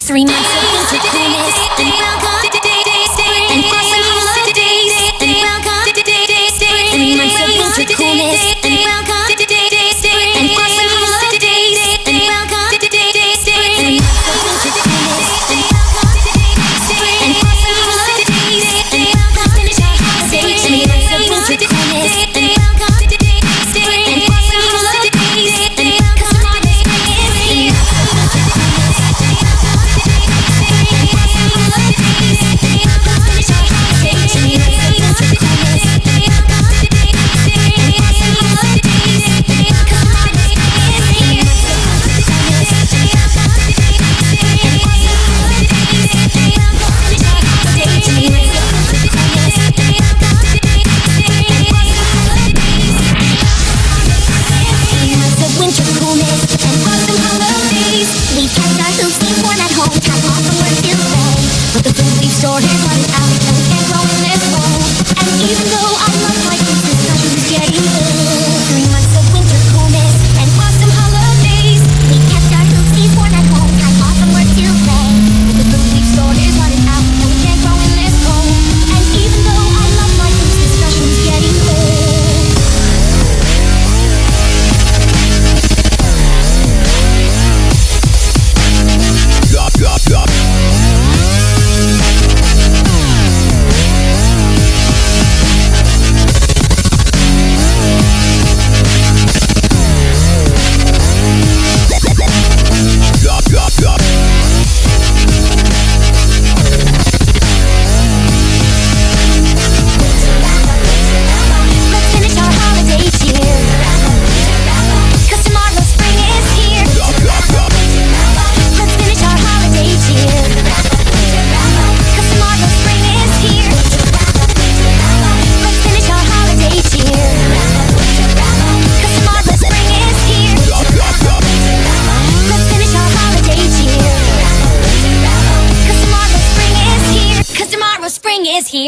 3 months of winter coolness, and welcome to spring, and awesome holidays, and welcome to spring. 3 months of winter coolness, and welcome to spring, and awesome holidays, and welcome to spring. 3 months of winter coolness, and welcome to spring, and awesome holidays, and welcome to finish our holidays. 3 months of winter coolness, and welcome to spring, and awesome holidays, and welcome to spring. Spring is here.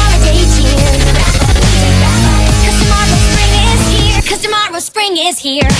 Spring is here.